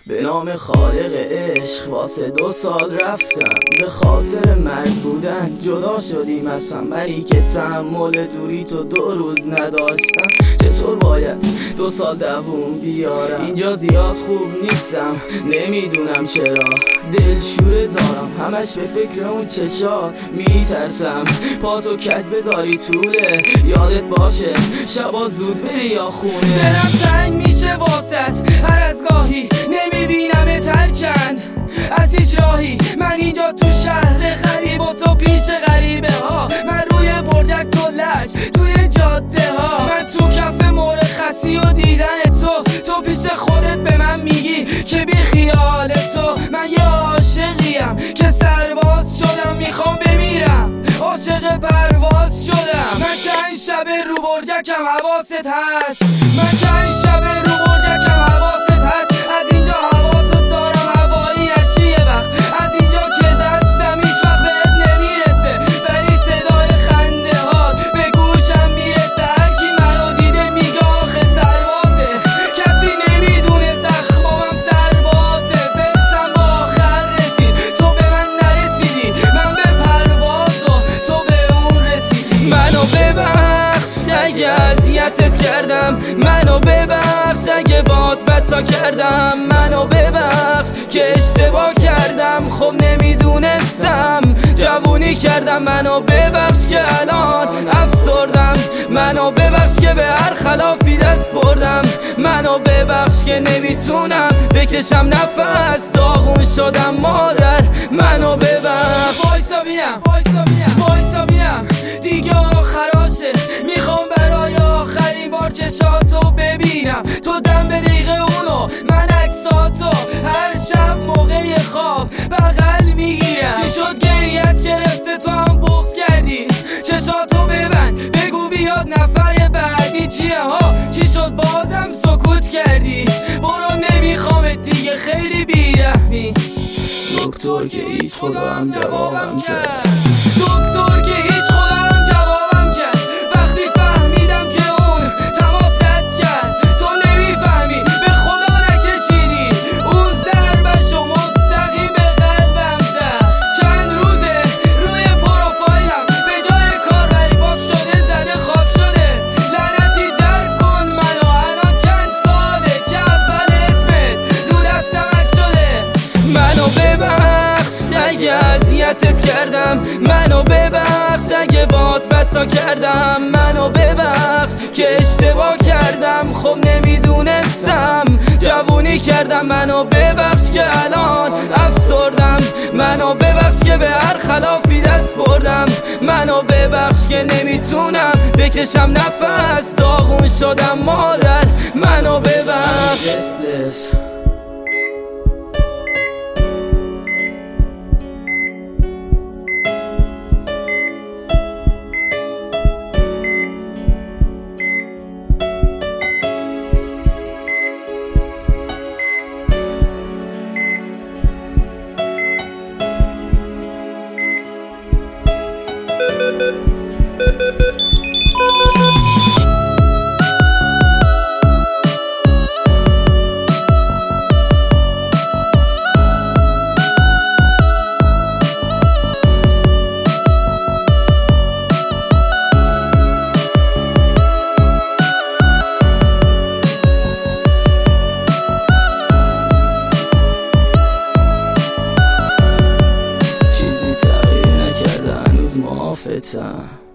به نام خالق عشق واسه 2 سال رفتم، به خاطر مرگ بودن جدا شدیم از هم. منی که تحمل دوری تو 2 روز نداشتم، چطور باید 2 سال دووم بیارم؟ اینجا زیاد خوب نیستم، نمیدونم چرا دلشوره دارم، همش به فکر اون چشات میترسم. پاتو کج بذاری طوله، یادت باشه شبا زود بری یا خونه. دلم تنگ میشه واسط هر از گاهی، نمیبینم ترکند از هیچ راهی. من اینجا تو شهر غریب و تو پیش غریبه ها، من روی برجک تو لک توی جاده ها. من تو کف مرخصی و دیدن تو پیش خودت به من میگی که بی خیال تو. من یه عاشقیم که سرباز شدم، میخوام بمیرم عاشق پرواز شدم. من چند شب رو برجکم حواست هست، من چند شب رو برجکم حواست هست. از اینجا هوا تو دارم هوایی اشی وقت، از اینجا که دستم هیچ وقت بهت نمیرسه، ولی صدای خنده ها به گوشم میرسه. هرکی منو دیده میگه آخه سربازه، کسی نمیدونه زخمامم سربازه. برسم با آخر رسید، تو به من نرسیدی، من به پرواز و تو به اون رسیدی. منو ببخش اگه اذیتت کردم، منو ببخش اگه باد بتا کردم، منو ببخش که اشتباه کردم، خب نمیدونستم جوونی کردم. منو ببخش که الان افسردم، منو ببخش که به هر خلافی دست بردم، منو ببخش که نمیتونم بکشم نفس، داغون شدم مادر، منو ببخش. وایسا بینم وایسا بینم دیگه آخراشه، میخوام برای آخرین بار چشاتو ببینم. تو دم به دقیقه اونو، من عکساتو هر شب موقع خواب بغل میگیرم. چی شد گریت گرفته تو هم بغض کردی؟ چشاتو ببند بگو بیاد نفر بعدی چیه ها؟ چی شد بازم سکوت کردی؟ برو نمیخوامت دیگه خیلی بیرحمی. دکتر که هیچ خدا هم جوابم کرد، دکتر که هیچ خدا هم جوابم کرد. وقتی فهمیدم که اون تماست کرد، تو نمیفهمی به خدا نکشیدی اون ضربشو مستقیم به قلبم زد. چند روزه روی پروفایلم به جای کاربری پاک شده زده خاک شده. لعنتی درک کن منو، الان چند ساله که اول اسمت رو دستم شده. منو ببخش اگه اذیتت کردم، منو ببخش اگه باد بتا کردم، منو ببخش که اشتباه کردم، خب نمیدونستم جوونی کردم. منو ببخش که الان افسردم، منو ببخش که به هر خلافی دست بردم، منو ببخش که نمیتونم بکشم نفس، داغون شدم مادر، منو ببخش. چیزی تغییر نکرده هنوز موافقم.